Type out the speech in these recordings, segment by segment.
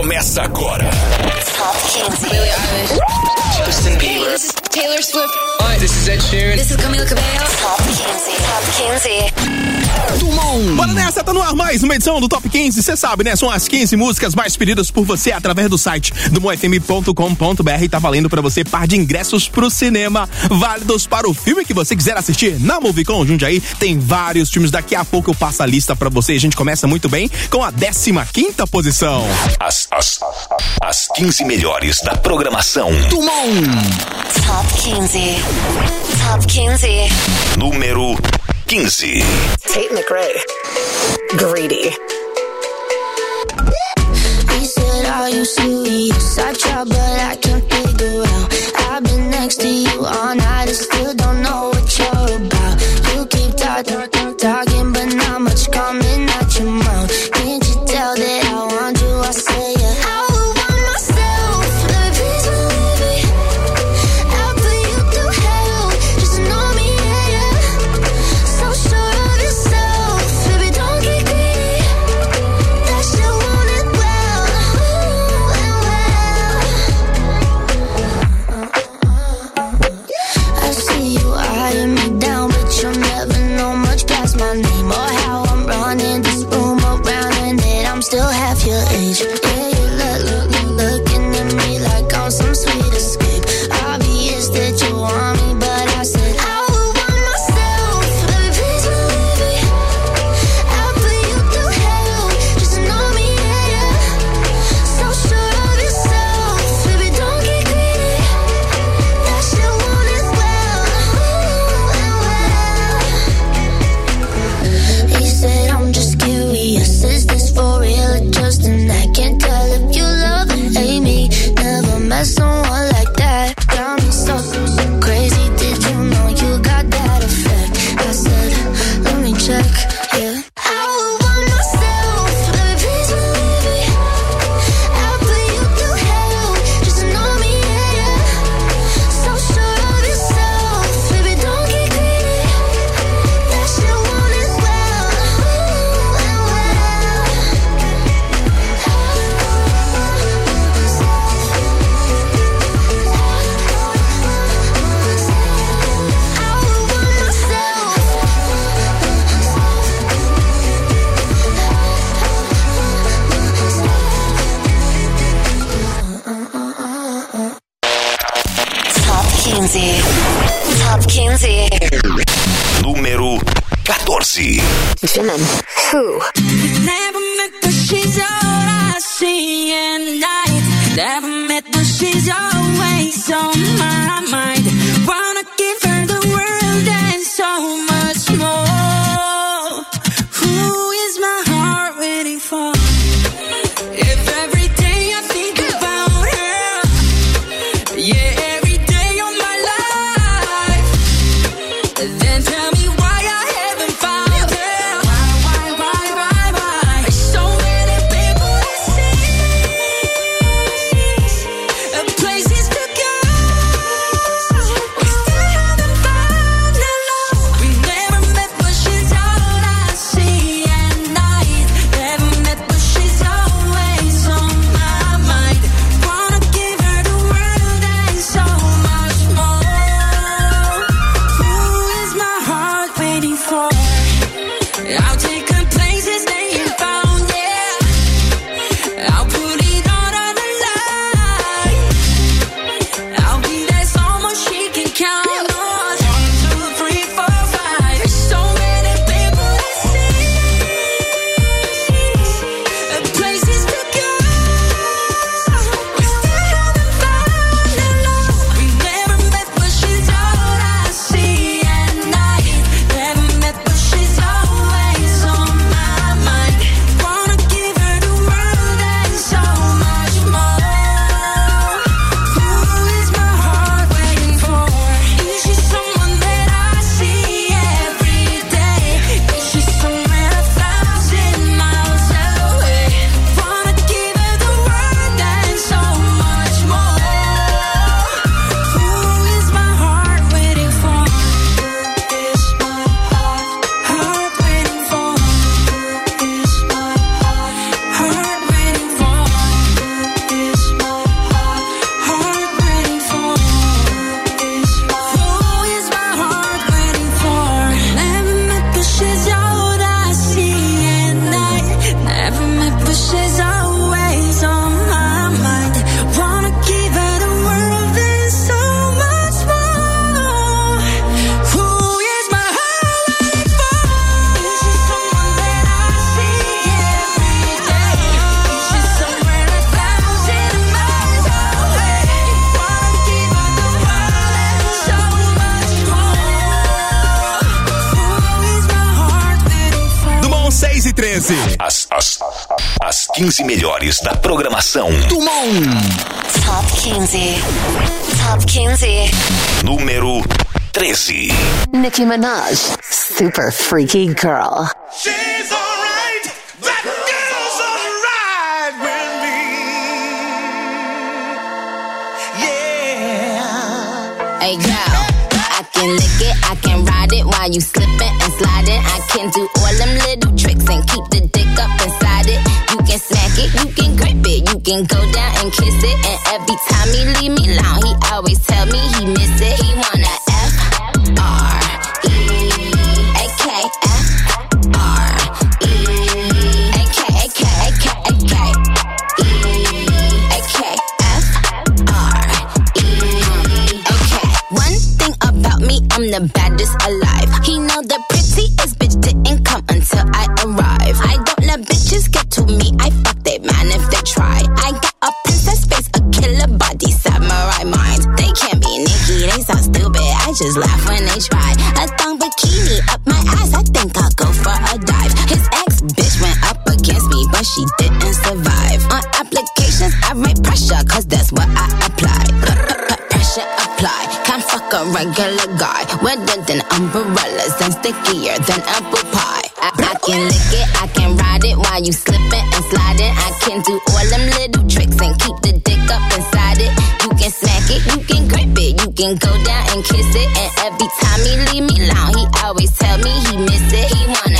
Começa agora. Top 15. Billie Eilish. Justin Bieber. This is Taylor Swift. Hi, this is Ed Sheeran. This is Camila Cabello. Top 15. Top 15. Dumont. Bora nessa, tá no ar mais uma edição do Top 15. Você sabe, né? São as 15 músicas mais pedidas por você através do site dumofm.com.br. Tá valendo pra você par de ingressos pro cinema, válidos para o filme que você quiser assistir na Movicon Jundiaí. Tem vários filmes, daqui a pouco eu passo a lista pra você. A gente começa muito bem com a 15ª posição. As 15 melhores da programação. Dumont. Top 15. Top 15. Número 15. Tate McRae. Greedy. He said, are you serious? I tried, but I can't figure out. I've been next to you all night and still don't know what you're about. You keep talking, but not much coming out your mouth. Can't you tell that I want you? I say, yeah. I would want myself. Let me please believe me. I'll put you through hell. Just know me, yeah, yeah. So sure of yourself. Baby, don't get greedy. That shit want it well. I see you eyeing me down, but you'll never know much past my name or how I'm running this room around and that I'm still half your age. Yeah, you looking at me like I'm some sweet escape. Obvious that you want me, but I said I would want myself. Let me please believe me. I'll put you through hell. Just know me, yeah, yeah. So sure of yourself. Baby, don't get greedy. That shit want it well. He said, I'm just curious. Is this for real or just an act? Can't tell if you love or hate me. Never met someone like that. Got me so crazy. Did you know you got that effect? I said, let me check, yeah. I would want myself. Let me please believe me. I'll put you through hell. Just know me, yeah, yeah. So sure of yourself. Baby, don't get greedy. That shit want it well. I would want myself. Top 15. Top 15. Número 14. Jimin. Who? Never met her, she's all I see at night. Never met her, she's always on my mind. Wanna give her the world and so much more. Who is my heart waiting for? If every day I think about her, yeah, every day of my life, then tell me why I haven't found her. Why? So many people to see, places to go. 15. As 15 melhores da programação do mundo. Top 15. Top 15. Número 13. Nicki Minaj. Super Freaky Girl. She's alright. That girl's alright with me. Yeah. Hey girl, I can lick it, I can ride it while you slipping and sliding. I can do all them little tricks and keep the dick up inside it. You can smack it, you can grip it, you can go down and kiss it. And every time he leave me alone, he always tell me he miss it. He wanna I'm the baddest alive. He know the prettiest bitch didn't come until I arrive. I don't let bitches get to me. I fuck they man if they try. I got a princess face, a killer body, samurai mind. They can't be Nicki, they so stupid. I just laugh when they try. A thong bikini up my ass, I think I'll go for a dive. His ex bitch went up against me, but she didn't survive. On applications, I write pressure, cause that's what I apply. Pressure apply. Can't fuck a regular guy. Wetter than umbrellas and stickier than apple pie. I can lick it, I can ride it while you slipping and sliding. I can do all them little tricks and keep the dick up inside it. You can smack it, you can grip it, you can go down and kiss it. And every time he leave me alone, he always tell me he miss it. He wanna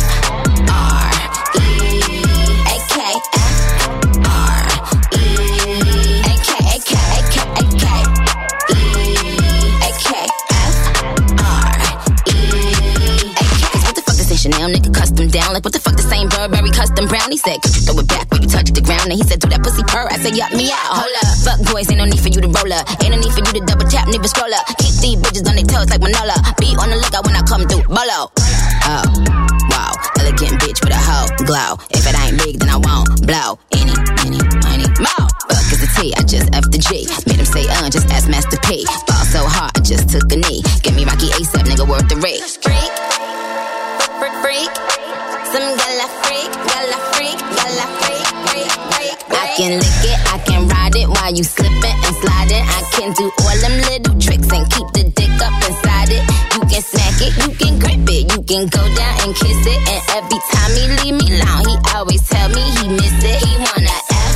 Chanel nigga custom down. Like what the fuck, the same Burberry custom brown. He said, could you throw it back when you touch the ground? And he said, do that pussy purr. I said, yup, me out. Hold up. Fuck boys, ain't no need for you to roll up. Ain't no need for you to double tap, neither scroll up. Keep these bitches on their toes like Manola. Be on the lookout when I come through. Bolo. Oh, wow. Elegant bitch with a hoe glow. If it ain't big, then I won't blow. Any, more. Fuck is the T, I just F the G. Made him say, just ask Master P. Ball so hard, I just took a knee. Give me Rocky ASAP, nigga, worth the rate. Freak, some gala freak. I can lick it, I can ride it while you slipping and sliding. I can do all them little tricks and keep the dick up inside it. You can smack it, you can grip it, you can go down and kiss it. And every time he leave me alone, he always tell me he miss it. He wanna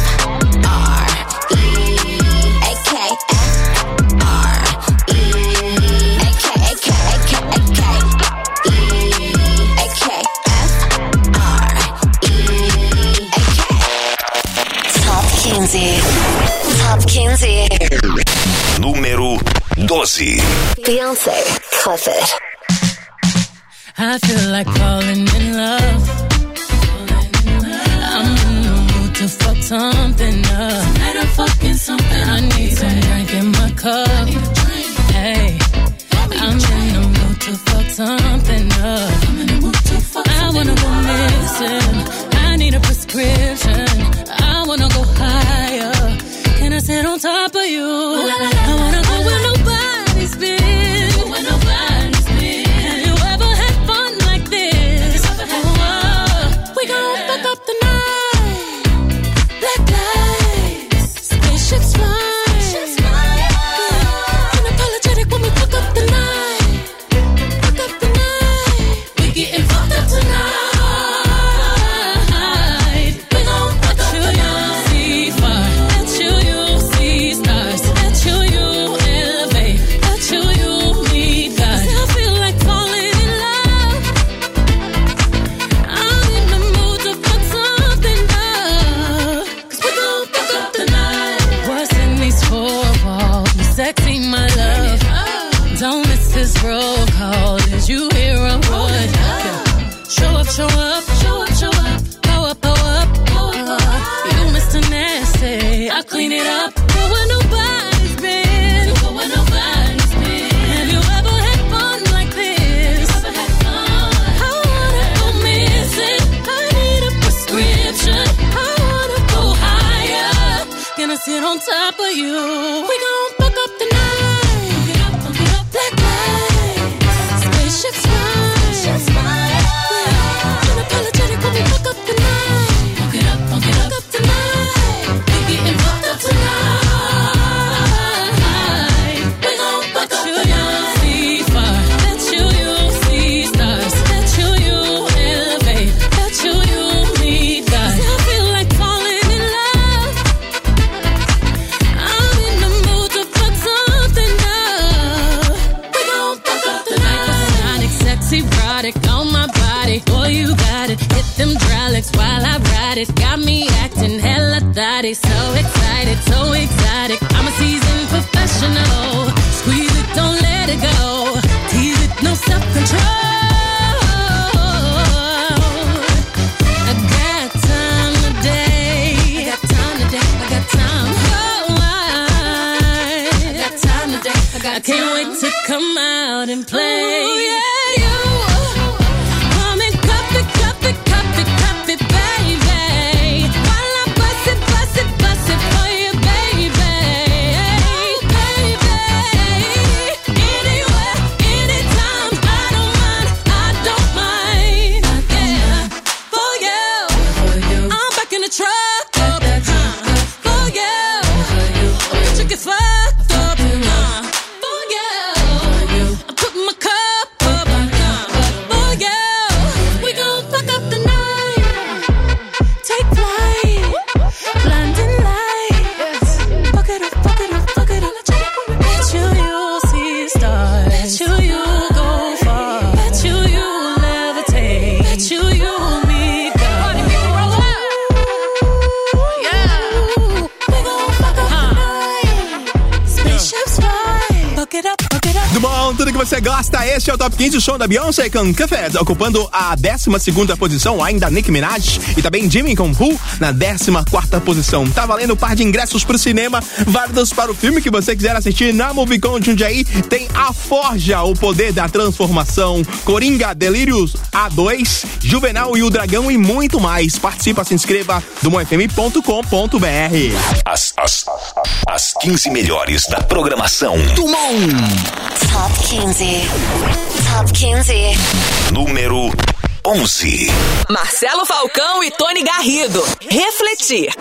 Top 15. Número 12. Beyoncé, Cuff It. I feel like falling in love. I'm in the mood to fuck something up. I need some drink in my cup. Hey, I'm in the mood to fuck something up. I wanna go missing. I need a prescription. I wanna go higher. Can I sit on top of you? I wanna go where nobody's been. Have you ever had fun like this? We gon' fuck up the night. Black lights, spaceships flying. Unapologetic when we fuck up the night. We getting fucked up tonight. Roll call, did you hear a word? Show up, go up. You Mr. Nasty, I clean it up. Go where nobody's been. Have you ever had fun like this? I wanna go missing. I need a prescription. I wanna go higher. Can I sit on top of you? We gon' fuck up the night. Black lights, spaceships fly. Unapologetic when we fuck up the me acting hella thotty. So excited, so exotic. I'm a seasoned professional. Squeeze it, don't let it go. Tease it, no self-control. I got time today. I got time today. I got time. Oh, I got time today. I can't wait to come out and play. Ooh, yeah. Tudo que você gosta, este é o Top 15 Show da Beyoncé com Café, ocupando a 12ª posição, ainda Nicki Minaj e também Jimmy com Who na 14ª posição. Tá valendo um par de ingressos pro cinema, válidos para o filme que você quiser assistir na Movicon Jundiaí. Tem A Forja, o poder da transformação, Coringa, Delírios A2, Juvenal e o Dragão e muito mais. Participa, se inscreva do moefm.com.br. As 15 melhores da programação do Top 15. Top 15. Número 11. Marcelo Falcão e Tony Garrido. Refletir.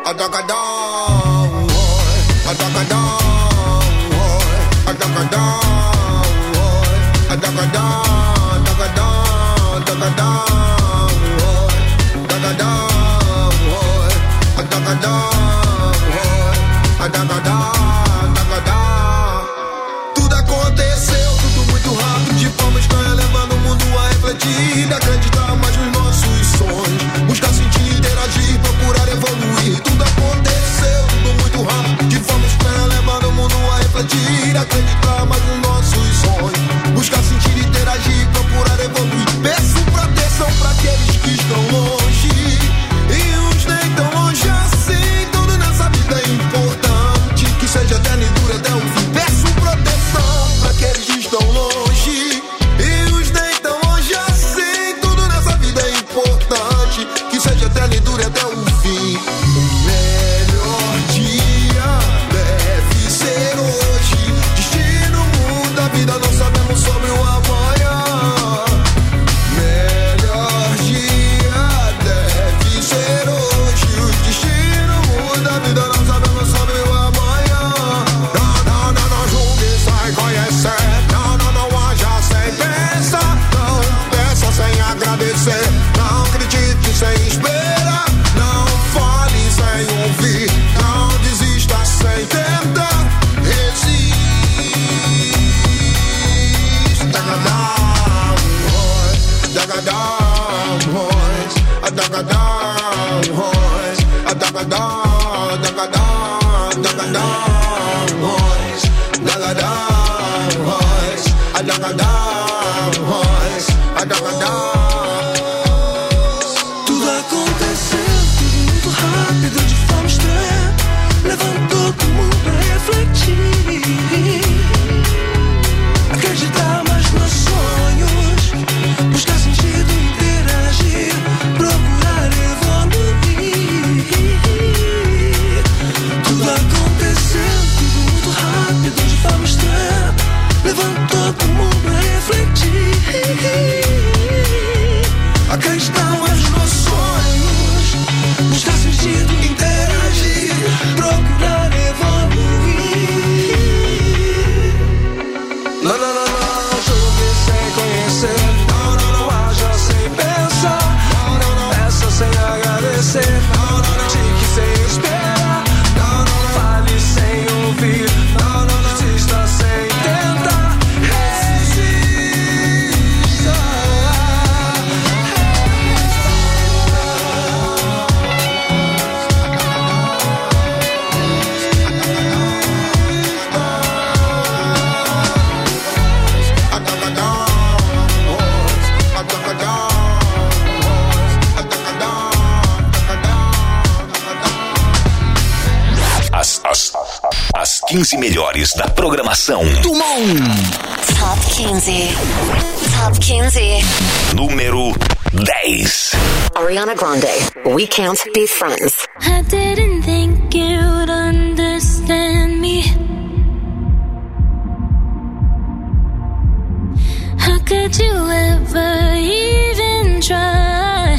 Tudo aconteceu, tudo muito rápido, de forma estranha, levando o mundo a refletir, acreditar mais nos nossos sonhos, buscar sentir, interagir, procurar evoluir. Tudo aconteceu, tudo muito rápido, de forma estranha, levando o mundo a refletir, acreditar mais nos nossos sonhos, buscar sentir, interagir, procurar evoluir. Peço proteção para aqueles que estão longe e uns nem tão longe assim. Tudo nessa vida é importante, que seja eterno e dure até o fim. Peço proteção para aqueles que estão longe e os nem tão longe assim. Tudo nessa vida é importante, que seja eterno e dure até o fim. O melhor dia deve ser hoje. Destino muda a vida, não sabemos sobre o amanhã. Melhor dia deve ser hoje. O destino muda a vida, não sabemos sobre o amanhã. Não julgue, sai conhecer. Não haja sem pensar. Não peça sem agradecer. Não acredite sem esperar. Não fale sem ouvir. Não desista sem tentar. Resiste. Tudo aconteceu, tudo muito rápido, de forma estranha, levando todo mundo a refletir, acreditar mais nos sonhos, buscar sentido, interagir, procurar evoluir. 15 melhores da programação do Top 15. Top 15. número 10. Ariana Grande, We Can't Be Friends. I didn't think you'd understand me. How could you ever even try?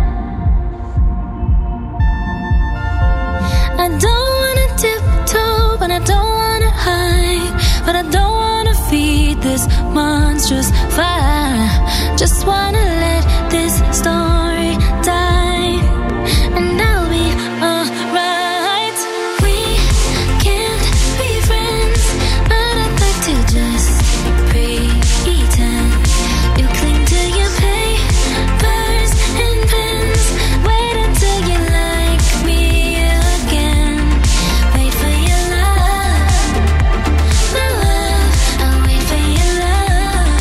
I don't wanna tiptoe, but I don't wanna hide. But I don't wanna feed this monstrous fire. Just wanna let this story die, and I'll be alright. We can't be friends, but I'd like to just pretend. You cling to your papers and pens. Wait until you like me again. Wait for your love, my love. I'll wait for your love.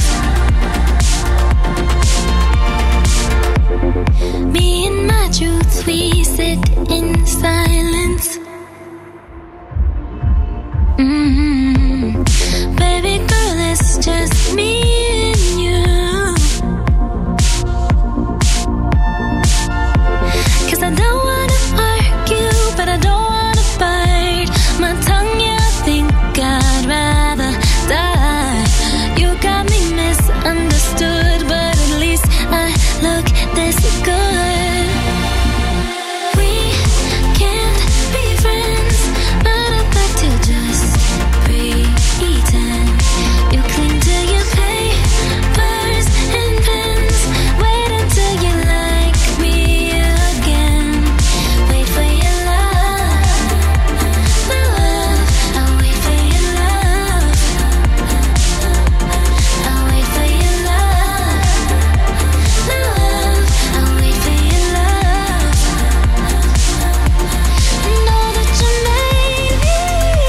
Me and my truths, we sit in silence. Baby girl, it's just me and you. 'Cause I don't wanna argue, but I don't wanna bite my tongue. Yeah, I think I'd rather die. You got me misunderstood, but at least I look this good. We can't be friends, but I'd like to just pretend. You cling to your papers and pens. Wait until you like me again. Wait for your love, my love. I'll wait for your love. I'll wait for your love, my love. I'll wait for your love. Know that you made me.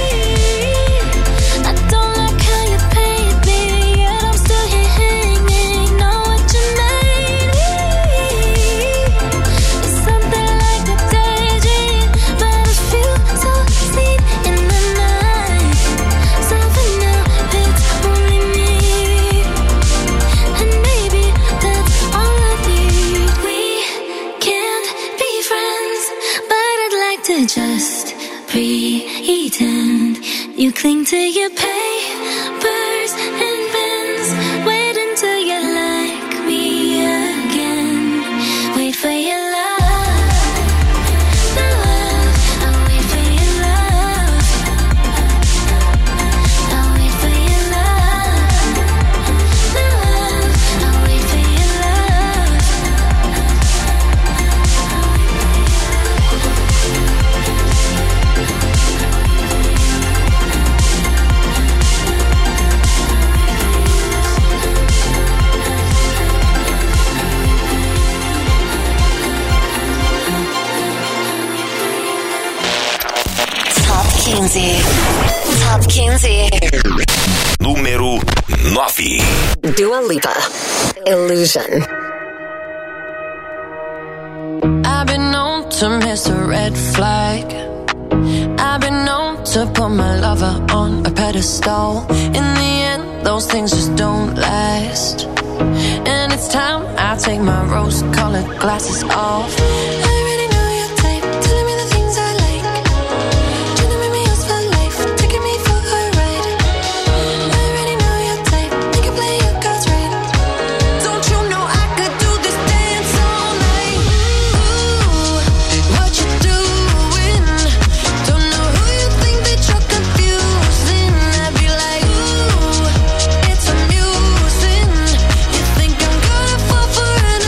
I don't like how you paid me, yet I'm still here hanging. Know what you made me. It's something like a daydream, but it feels so sweet in the night. So for now, it's only me, and maybe that's all I need. We can't be friends, but I'd like to just pretend. You cling to your papers and pens. Wait until you like me again. Wait for your love, my love. I'll wait for your love. I'll wait for your love, my love. I'll wait for your love. Top 15. Top 15. Número 9. Dua Lipa, Illusion. I've been known to miss a red flag. I've been known to put my lover on a pedestal. In the end, those things just don't last. And it's time I take my rose-colored glasses off. I already know your type, telling me the things I like. Trying to make me yours for life, taking me for a ride. I already know your type, think you play your cards right. Don't you know I could do this dance all night? Ooh, what you doing? Don't know who you think that you're confusing. I'd be like, ooh, it's amusing. You think I'm gonna fall for an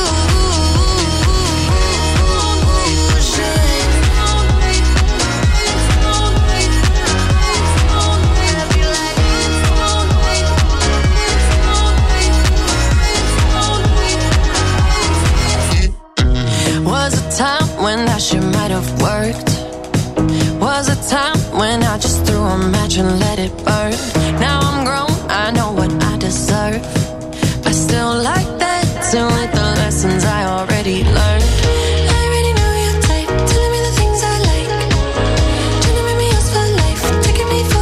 Was a time when that shit might have worked. Was a time when I just threw a match and let it burn. Now I'm grown, I know what I deserve. I still like that, still like the lessons I already learned. I already know your type, telling me the things I like. Trying to make me yours for life, taking me for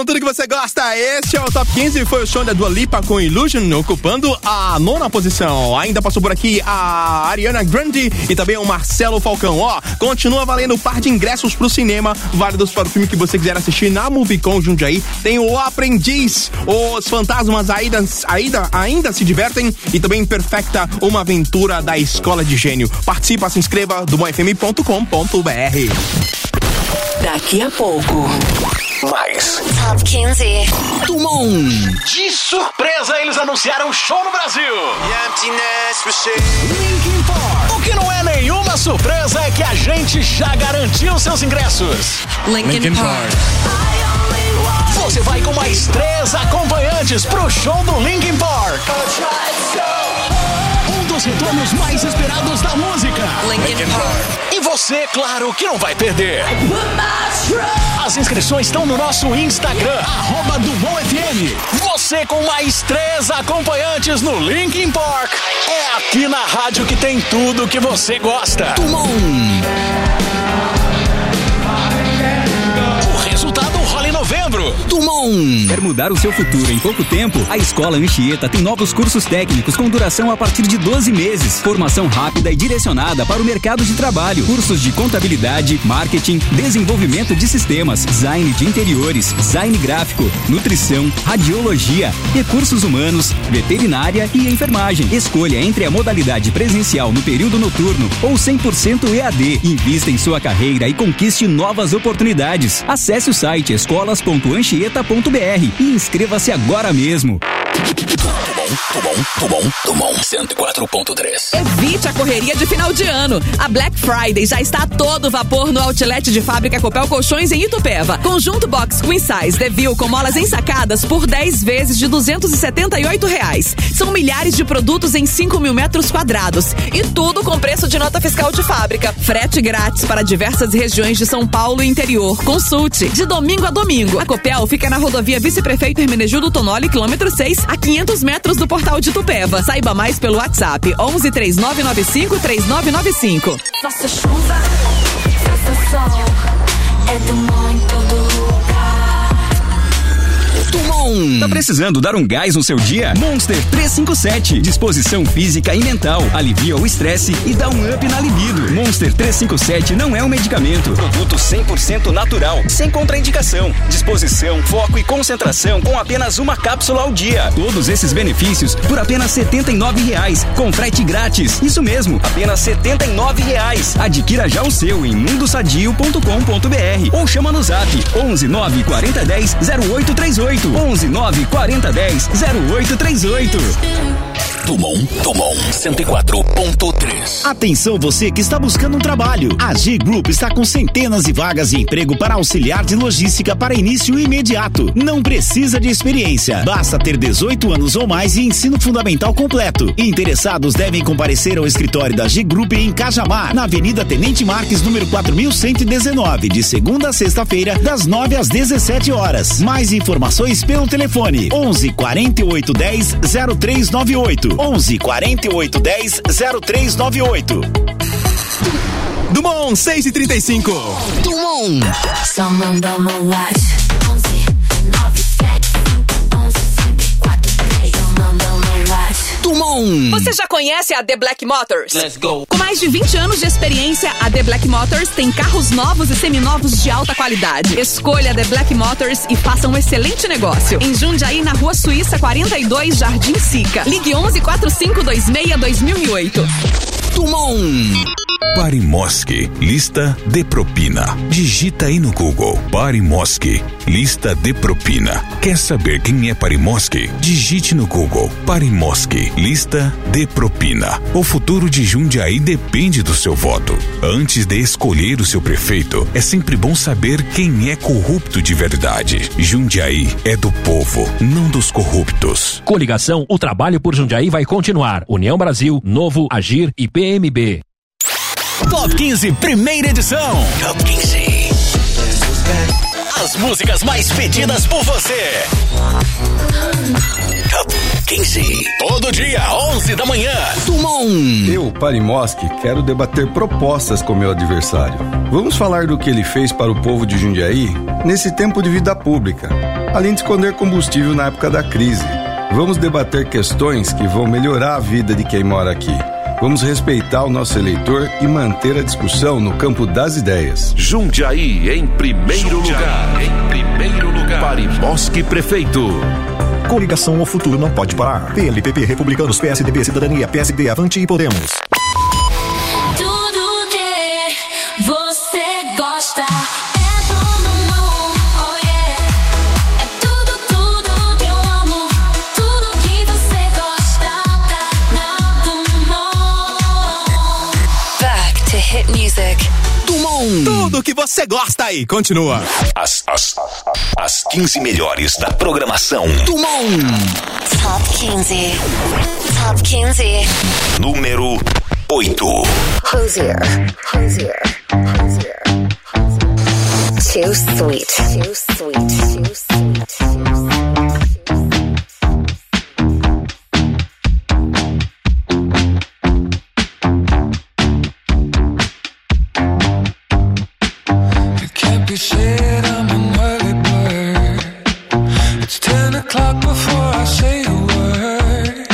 com tudo que você gosta. Este é o Top 15, foi o show da Dua Lipa com Illusion, ocupando a 9ª posição. Ainda passou por aqui a Ariana Grande e também o Marcelo Falcão. Ó, continua valendo um par de ingressos pro cinema, válidos para o filme que você quiser assistir na Movicon Jundiaí. Tem o Aprendiz, Os Fantasmas ainda se divertem e também Perfecta, uma aventura da Escola de Gênio. Participa, se inscreva do moefm.com.br. Daqui a pouco, Mais. Top 15. Dumont. De surpresa, eles anunciaram show no Brasil. Linkin Park. O que não é nenhuma surpresa é que a gente já garantiu seus ingressos. Linkin Park. Você vai com mais 3 acompanhantes pro show do Linkin Park. Um dos retornos mais esperados da música. Linkin Park. E você, claro, que não vai perder. As inscrições estão no nosso Instagram, @DumontFM. Você com mais 3 acompanhantes no Linkin Park. É aqui na rádio que tem tudo que você gosta. Dumont. O resultado rola em novembro. Dumont. Quer mudar o seu futuro em pouco tempo? A Escola Anchieta tem novos cursos técnicos com duração a partir de 12 meses. Formação rápida e direcionada para o mercado de trabalho. Cursos de contabilidade, marketing, desenvolvimento de sistemas, design de interiores, design gráfico, nutrição, radiologia, recursos humanos, veterinária e enfermagem. Escolha entre a modalidade presencial no período noturno ou 100% EAD. Invista em sua carreira e conquiste novas oportunidades. Acesse o site escolas.anchieta.br e inscreva-se agora mesmo. Dumont 104.3. Evite a correria de final de ano. A Black Friday já está a todo vapor no outlet de Fábrica Copel Colchões em Itupeva. Conjunto Box Queen Size Devil com molas ensacadas por 10 vezes de R$278. São milhares de produtos em 5.000 metros quadrados. E tudo com preço de nota fiscal de fábrica. Frete grátis para diversas regiões de São Paulo e interior. Consulte. De domingo a domingo. A Copel fica na rodovia Vice-Prefeito Hermenegildo Tonoli, quilômetro 6, a 500 metros do Portal de Itupeva. Saiba mais pelo WhatsApp 11 3995 3995. Faça chuva, faça sol, é Dumont em todo lugar. Dumont. Tá precisando dar um gás no seu dia? Monster 357. Disposição física e mental. Alivia o estresse e dá um up na libido. Monster 357 não é um medicamento. Produto 100% natural, sem contraindicação. Disposição, foco e concentração com apenas uma cápsula ao dia. Todos esses benefícios por apenas R$79, com frete grátis. Isso mesmo, apenas R$79. Adquira já o seu em mundosadio.com.br ou chama no zap 11 9 40 10 0838. 11 9 40 10 0838. Dumont 104.3. Atenção você que está buscando um trabalho. A G Group está com centenas de vagas de emprego para auxiliar de logística para início imediato. Não precisa de experiência. Basta ter 18 anos ou mais e ensino fundamental completo. Interessados devem comparecer ao escritório da G Group em Cajamar, na Avenida Tenente Marques, número 4119, de segunda a sexta-feira, das 9 às 17 horas. Mais informações pelo telefone 11 48 10 0398. 11 48 10 0398. Dumont 6h35. Dumont. Someone dá uma watch. 11 9 7 11 4 3. Someone dá uma watch. Dumont. Você já conhece a The Black Motors? Let's go. Com mais de 20 anos de experiência, a The Black Motors tem carros novos e seminovos de alta qualidade. Escolha a The Black Motors e faça um excelente negócio. Em Jundiaí, na Rua Suíça 42, Jardim Sica. Ligue 11 45 26 2008. Dumont. Parimoski, lista de propina. Digita aí no Google, Parimoski, lista de propina. Quer saber quem é Parimoski? Digite no Google, Parimoski, lista de propina. O futuro de Jundiaí depende do seu voto. Antes de escolher o seu prefeito, é sempre bom saber quem é corrupto de verdade. Jundiaí é do povo, não dos corruptos. Coligação, o trabalho por Jundiaí vai continuar. União Brasil, Novo, Agir e PMB. Top 15, primeira edição. Top 15. As músicas mais pedidas por você. Top 15. Todo dia, 11 da manhã. Dumont. Eu, Parimoski, quero debater propostas com meu adversário. Vamos falar do que ele fez para o povo de Jundiaí nesse tempo de vida pública. além de esconder combustível na época da crise. Vamos debater questões que vão melhorar a vida de quem mora aqui. Vamos respeitar o nosso eleitor e manter a discussão no campo das ideias. Jundiaí em primeiro lugar. Parimoski Prefeito. Coligação O Futuro Não Pode Parar. PLPP, Republicanos, PSDB, Cidadania, PSD, Avante e Podemos. Tudo que você gosta. Hit music. Tudo que você gosta aí, continua. As 15 melhores da programação do Top 15. Top 15. Número 8. Who's here? Who's here? Who's here? Too sweet. Too sweet. Too sweet. Said I'm an early bird. It's 10 o'clock before I say a word.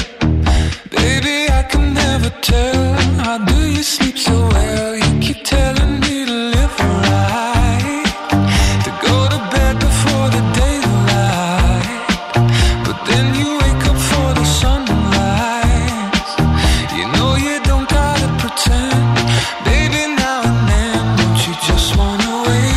Baby, I can never tell. How do you sleep so well? You keep telling me to live right, to go to bed before the daylight. But then you wake up for the sunrise. You know you don't gotta pretend. Baby, now and then, don't you just wanna wait?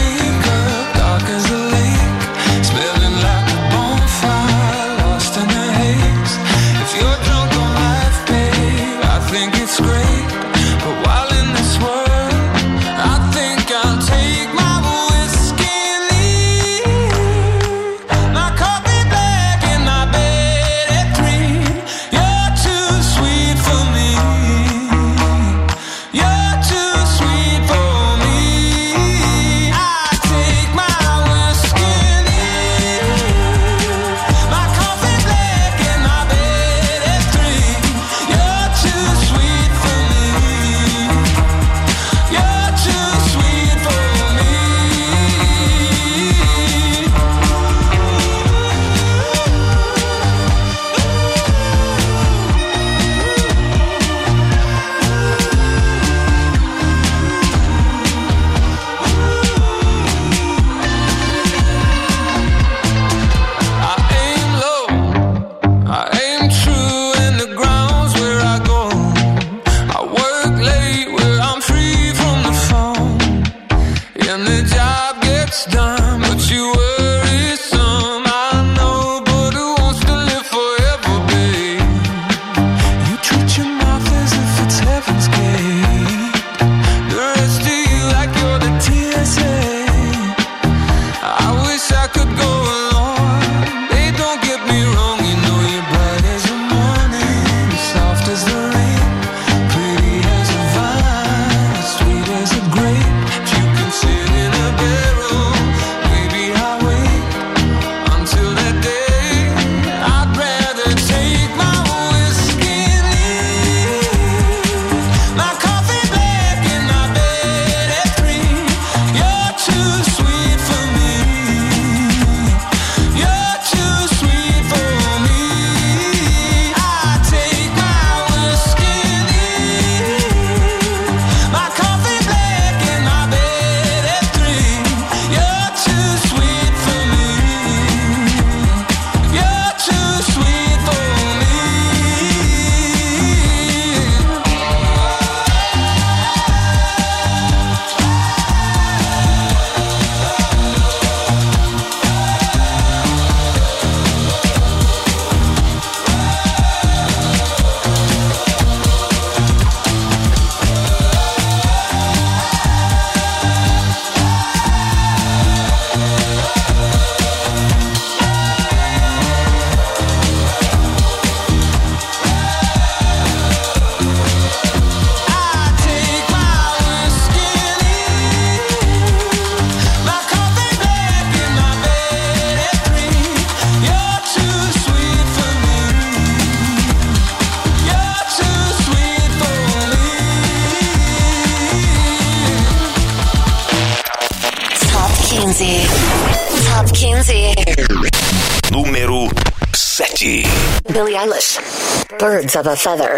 Top 15. 7. Billie Eilish, Birds of a Feather.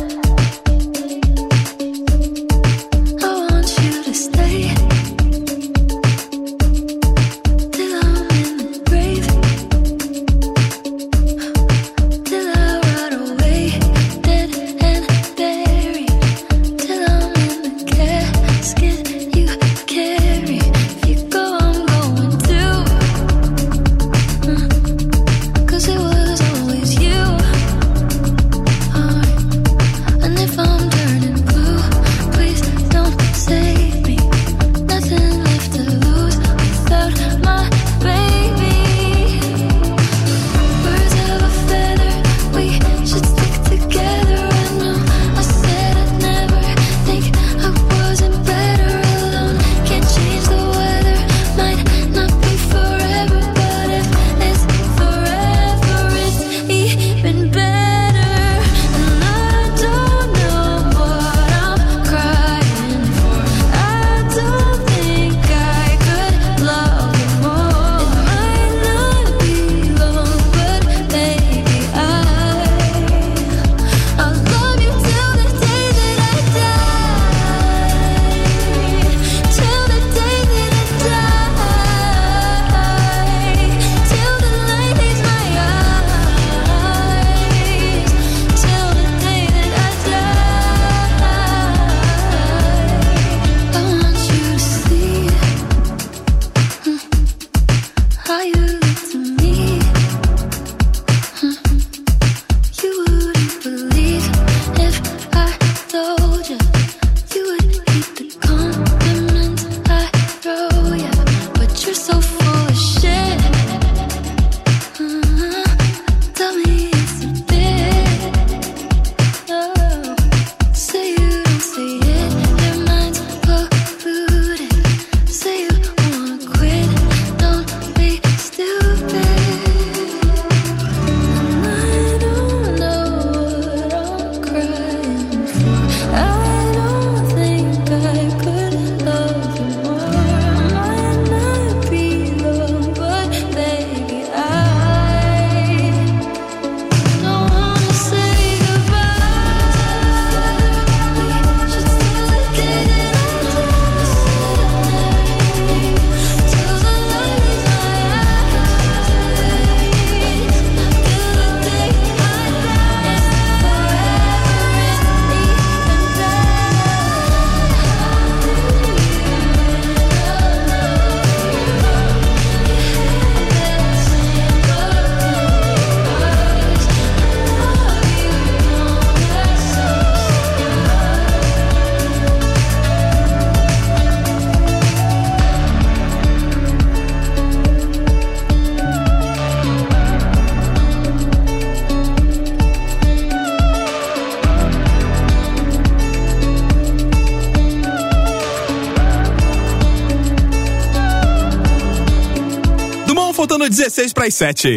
Faltando 16 para as 7.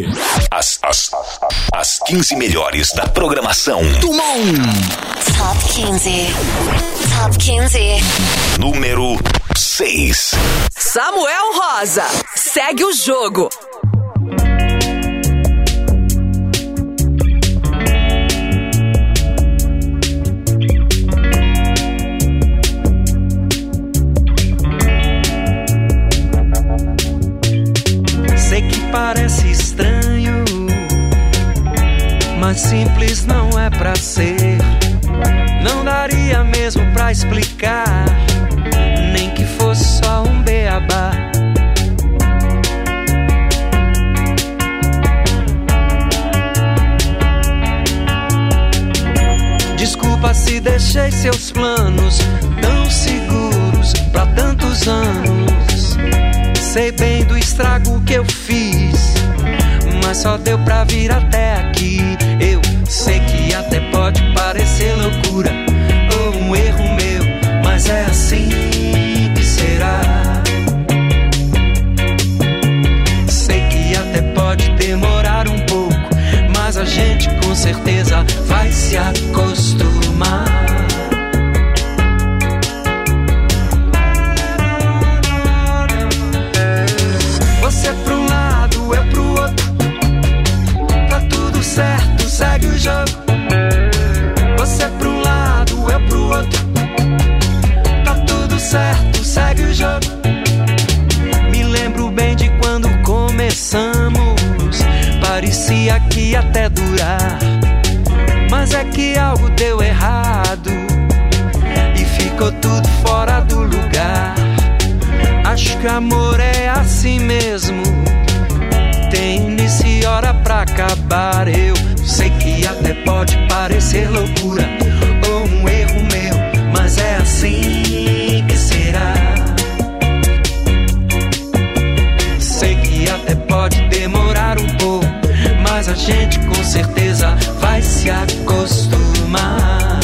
As 15 melhores da programação do Top 15. Top 15. Número 6. Samuel Rosa, segue o jogo. Parece estranho, mas simples não é pra ser. Não daria mesmo pra explicar, nem que fosse só um beabá. Desculpa se deixei seus planos tão seguros pra tantos anos. Sei bem do estrago que eu fiz, mas só deu pra vir até aqui. Eu sei que até pode parecer loucura ou um erro meu, mas é assim que será. Sei que até pode demorar um pouco, mas a gente com certeza vai se acostumar. Você é pra um lado, eu pro outro, tá tudo certo. parecia que ia até durar, mas é que algo deu errado e ficou tudo fora do lugar. Acho que amor é assim mesmo, tem início e hora pra acabar. Eu sei que até pode parecer loucura ou um erro meu, mas é assim que será. Sei que até pode demorar um pouco, mas a gente com certeza vai se acostumar.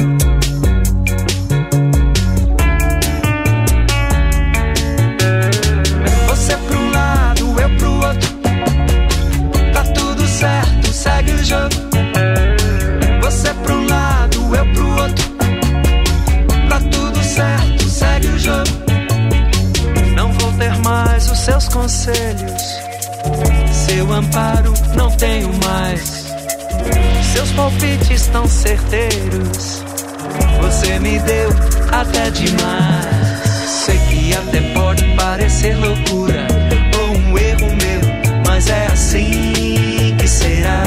Você pra um lado, eu pro outro, tá tudo certo, segue o jogo. Você pra um lado, eu pro outro, tá tudo certo, segue o jogo. Não vou ter mais os seus conselhos, seu amparo não tenho mais, seus palpites tão certeiros, você me deu até demais. Sei que até pode parecer loucura ou um erro meu, mas é assim que será.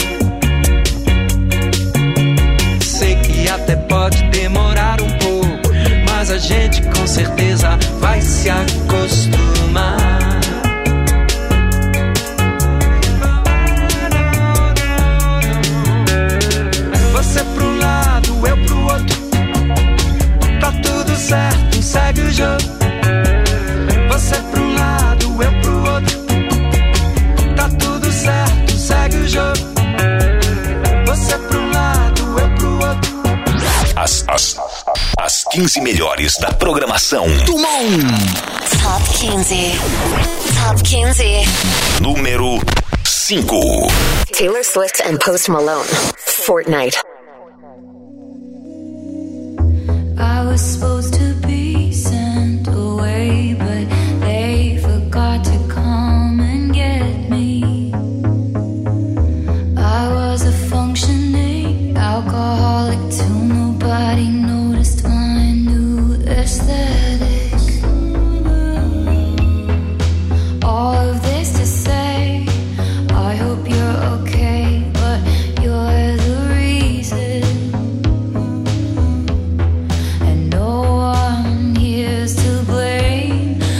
Sei que até pode demorar um pouco, mas a gente com certeza vai se acostumar. Você pro um lado, eu pro outro, tá tudo certo, segue o jogo. Você pro um lado, eu pro outro, tá tudo certo, segue o jogo. Você pro um lado, eu pro outro. As 15 melhores da programação do Top 15. Top 15. número 5. Taylor Swift and Post Malone. Fortnite. I was supposed to be sent away, but they forgot to come and get me. I was a functioning alcoholic till nobody noticed my new aesthetic. All of this to say, I hope you're okay, but you're the reason. And no one here's to blame.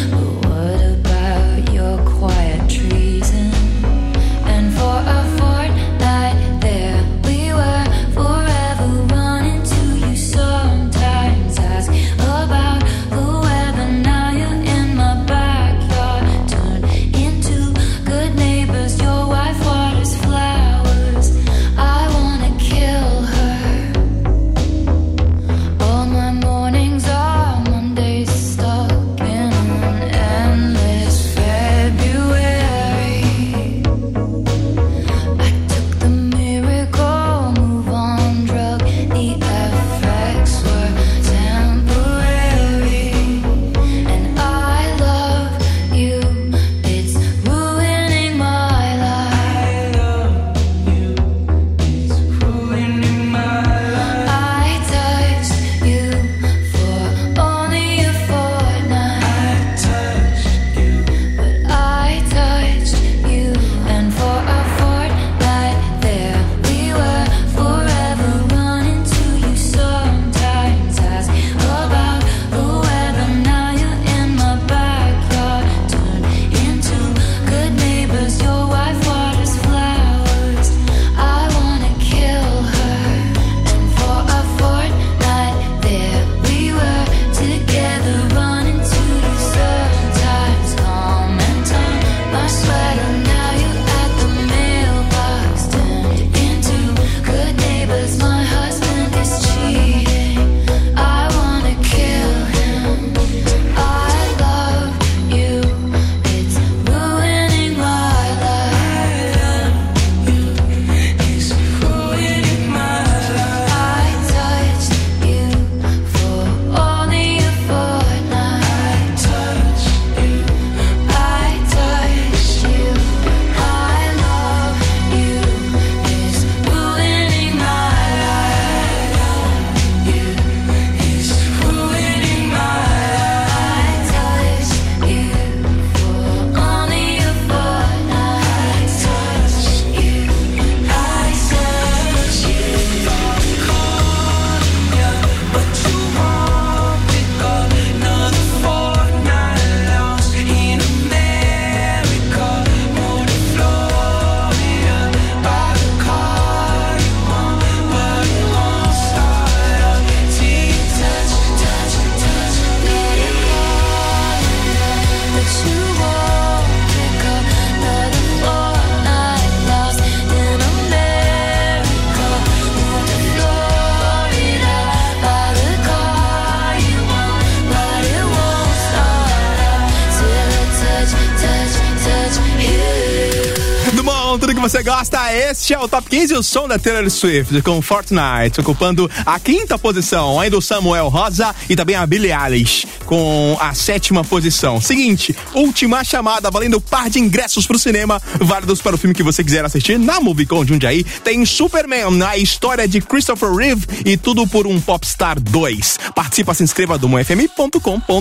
você gosta, este é o Top 15 e o som da Taylor Swift com Fortnite, ocupando a 5ª posição, ainda o Samuel Rosa e também a Billie Eilish com a 7ª posição. Seguinte, última chamada, valendo par de ingressos pro cinema, válidos para o filme que você quiser assistir na Movicon Jundiaí. Tem Superman, a história de Christopher Reeve e tudo por um Popstar 2. Participa, se inscreva do moefm.com.br.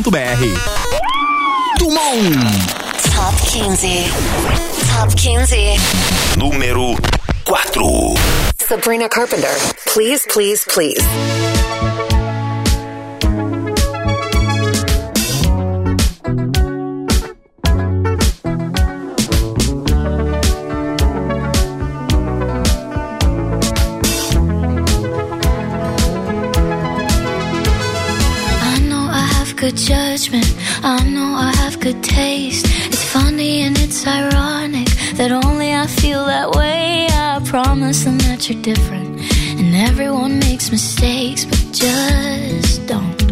Dumont. Top 15. Top 15. Número 4. Sabrina Carpenter. Please, please, please. Good judgment, I know I have good taste. It's funny and it's ironic that only I feel that way. I promise them that you're different, and everyone makes mistakes, but just don't.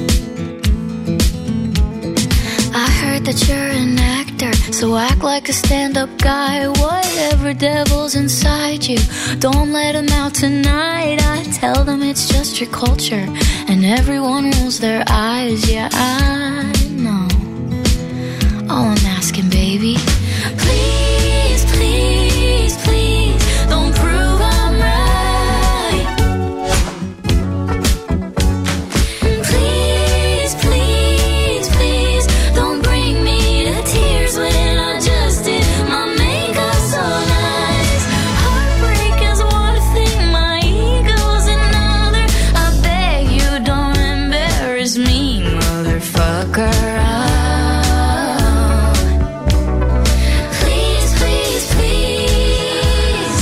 I heard that you're an actor, so act like a stand-up guy. Whatever devil's inside you, don't let them out tonight. I tell them it's just your culture, and everyone rolls their eyes. Yeah, I know. All I'm asking, baby, please, please, please, don't prove I'm right. Please, please, please, don't bring me to tears when I just did my makeup so nice. Heartbreak is one thing, my ego's another. I beg you don't embarrass me, motherfucker. Please, please, please.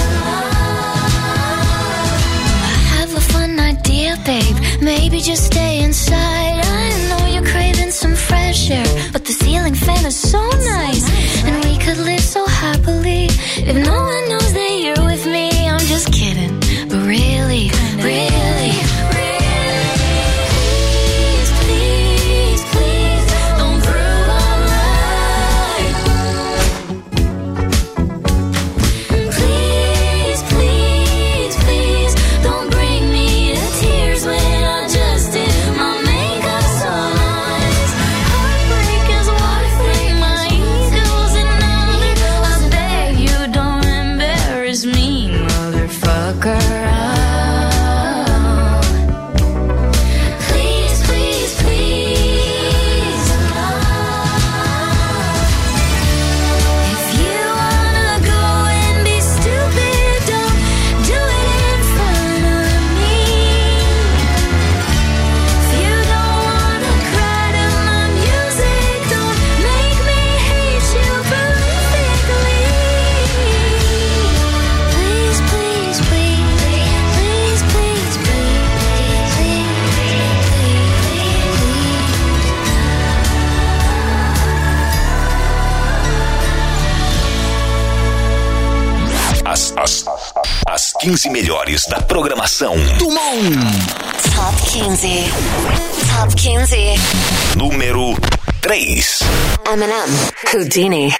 I have a fun idea, babe. Maybe just stay inside. I know you're craving some fresh air, but the ceiling fan is so nice, and we could live so happily if no one knows that you're with me. I'm just kidding, but really, really, please, please, please, don't prove I'm right. Please, please, please, don't bring me to tears when I just did my makeup so nice. Heartbreak is one thing, my ego's another. I beg you don't embarrass me, motherfucker. Please, please, please. If you wanna go and be stupid, don't do it in front of me. If you don't wanna cry to my music, don't make me hate you prolifically. Please, please, please, please, please, please, please, As 15 melhores da programação. Dumont. Top 15. Top 15. Número 3. Eminem. Houdini.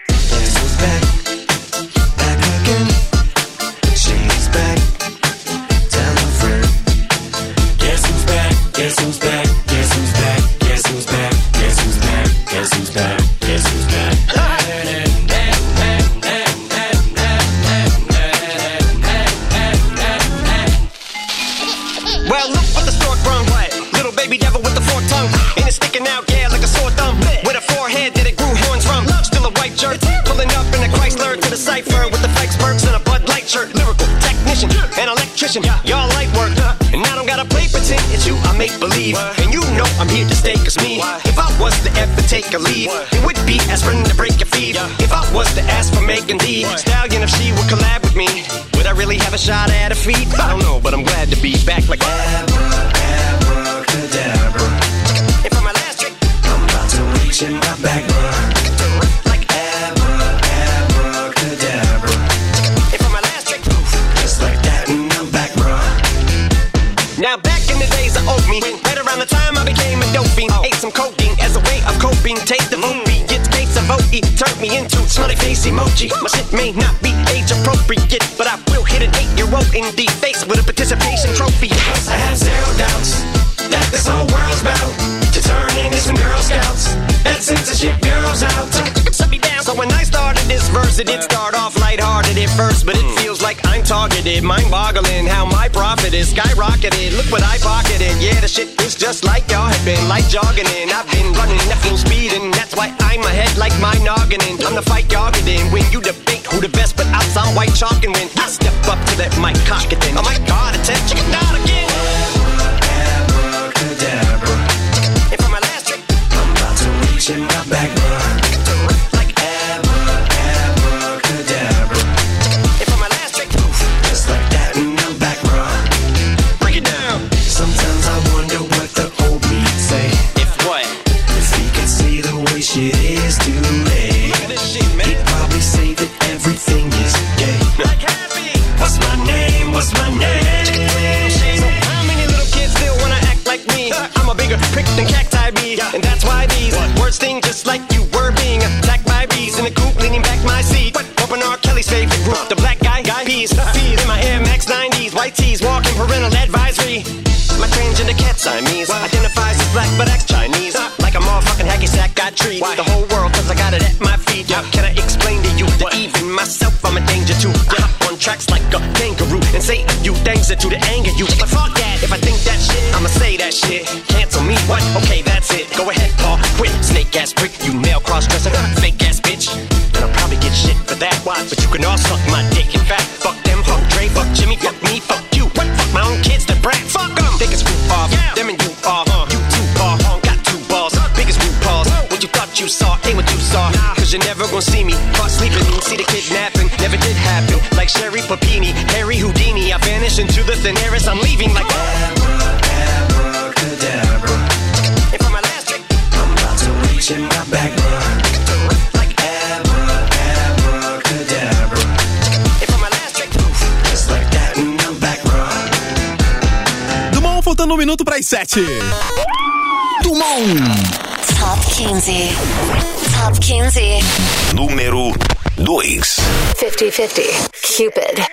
She's back. Tell her friend. Guess who's back? Guess who's back? Guess who's back? Guess who's back? Guess who's back? Guess who's back? Guess who's back? Well, look what the stork brung. Little baby devil with the forked tongue. And it's sticking out, yeah, like a sore thumb. With a forehead that it grew horns from. Still a white jerk. Pulling up in a Chrysler to the cipher with the Fikes Perks and a Bud Light shirt. Lyrical technician, an electrician. Y'all light work. And I don't gotta play pretend. It's you I make believe. And you know I'm here to stay, cause me. If I was to ever take a leave, it would be aspirin to break your feet. If I was to ask for Megan Thee Stallion, if she would collab with me, would I really have a shot at her feet? I don't know, but I'm glad to be back like abracadabra. And for my last trick, I'm about to reach in my back, like abracadabra. And for my last trick, just like that in the back, Now back in the days of old me, right around the time I became a dope fiend, ate some codeine as a way of coping. Take the movie, get gates of OE, turned me into smiley face emoji. My shit may not be age appropriate, wrote in the face with a participation trophy. I have zero doubts that this whole world's about to turn into some Girl Scouts and censorship girls out. Shut me down. So when I started this verse, it did start off lighthearted at first, but it feels like I'm targeted. Mind-boggling how my profit is skyrocketed. Look what I pocketed. Yeah, the shit is just like y'all have been, like jogging in. I've been running at full speed, and that's why I'm ahead like my noggin. I'm the fight y'all get in. When you debate who the best, but I'll sound white chalk and win. I step up to that mic, cock it then. Oh my God, attention, chicken out again. Abracadabra. And for my last trick, I'm about to reach in my back, like abracadabra. And for my last trick, poof, just like that, and I'm back, bro. Break it down. Sometimes I wonder what the old me say. If what? If he could see the way shit is today. Look at this shit, man. He'd probably say that everything is gay. Like happy. What's my name? What's my name? So how many little kids still wanna act like me? I'm a bigger prick than cacti bees, and that's why these words sting just like you were being attacked by bees in the coop, leaning back my seat. Open R. Kelly's favorite group, the black guy peas. Fees in my Air Max 90s, white tees, walking parental advisory. My transgender cat Siamese identifies as black but acts Chinese. Like a motherfucking hacky sack, got treat the whole world cause I got it at my feet. Can I explain to you that even myself I'm a danger to? Hop on tracks like a kangaroo and say a few things that to the anger you. But fuck that, if I think that shit, I'ma say that shit. Cancel me, what? Okay, that's it. Go ahead, Paul, quit. Snake ass prick, you male cross-dresser, fake ass bitch. And I'll probably get shit for that. But you can all suck my dick. In fact, fuck them, fuck Dre, fuck Jimmy, fuck me, fuck you. What? Fuck my own kids, the brat. Fuck them. Think it's roof off, them and you off. You too far, got two balls, biggest root paws. What you thought you saw ain't what you saw. Cause you're never gonna see me caught sleeping. See the kidnapping, never did happen. Like Sherry Papini, Harry Houdini. I vanish into the thin air as I'm leaving like abracadabra. And for my last trick, I'm about to reach in my back, like abracadabra. And for my last trick, poof, just like that, and I'm back, Dumont, faltando 1 minuto para as 7. Dumont. Top 15. Top 15. Número 2. 50-50. Cupid.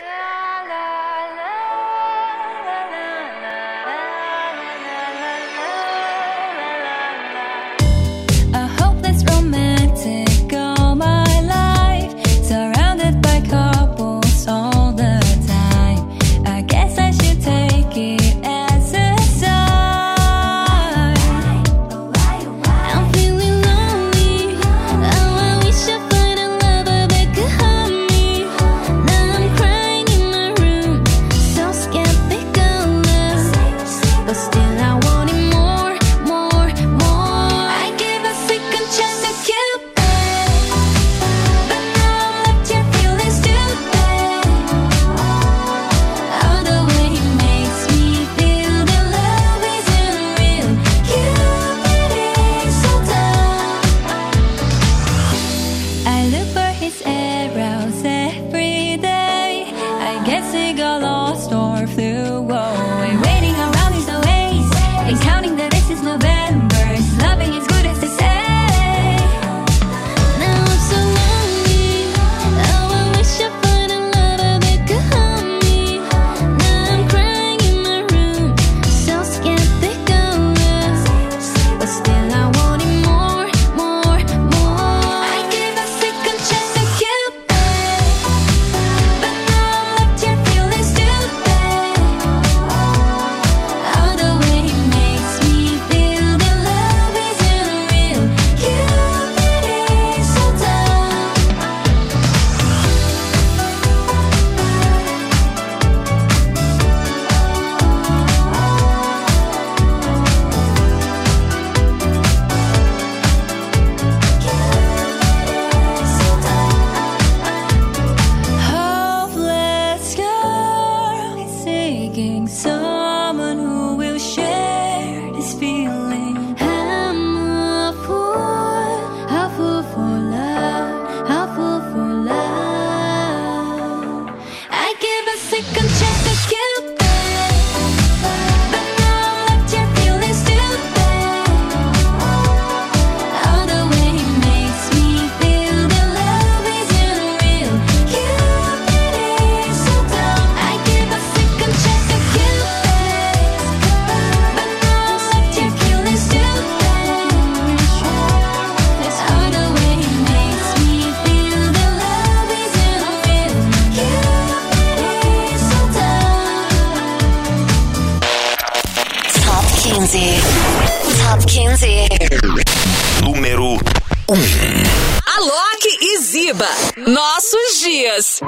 15. Top 15. Número 1. Alok e Ziba, nossos dias.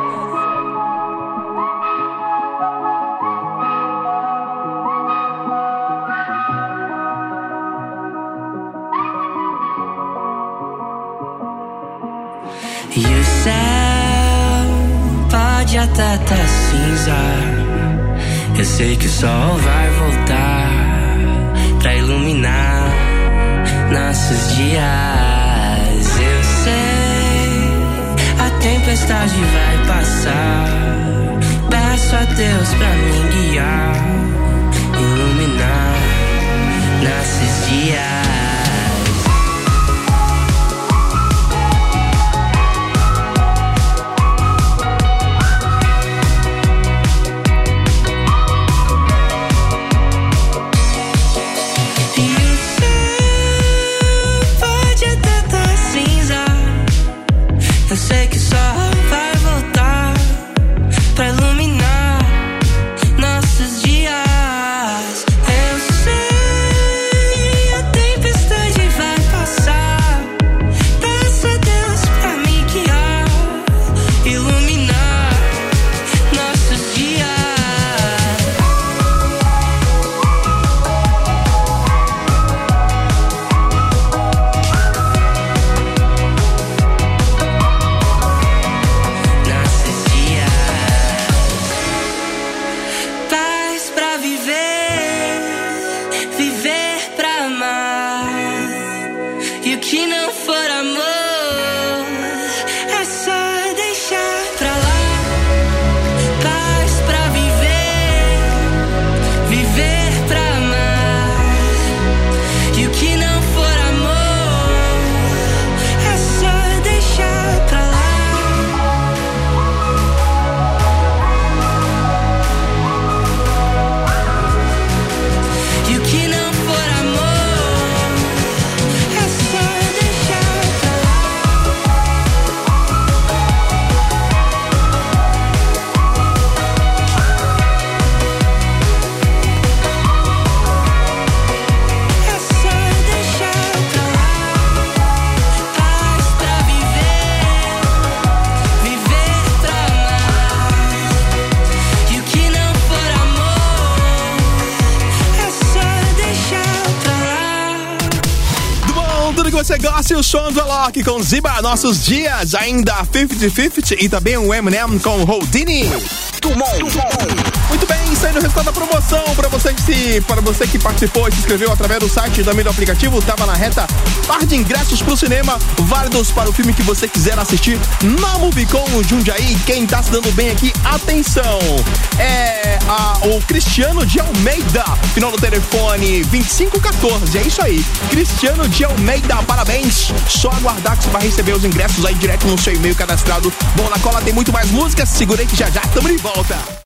E o céu pode até tá cinza. Eu sei que o sol vai voltar pra iluminar nossos dias. Eu sei, a tempestade vai passar. Peço a Deus pra me guiar, iluminar nossos dias. Eu sei que o sol vai voltar pra iluminar nossos dias. Eu sei, a tempestade vai passar. Peço a Deus pra me guiar, iluminar nossos dias. Que não for amor, é só deixar pra lá. Paz pra viver, viver pra amar. E o que não for amor, é só deixar pra lá. E o que não for amor, você gosta, o som do Alok com Ziba, nossos dias, ainda 50-50 e também o Eminem com Houdini. Muito bem, saindo o resultado da promoção para você que participou e se inscreveu através do site também do aplicativo, tava na reta, par de ingressos pro cinema, válidos para o filme que você quiser assistir na Movicon Jundiaí. Quem tá se dando bem aqui, atenção, é o Cristiano de Almeida, final do telefone 2514, é isso aí, Cristiano de Almeida, parabéns, só aguardar que você vai receber os ingressos aí direto no seu e-mail cadastrado. Bom, na cola tem muito mais músicas, segurei que já tamo de volta.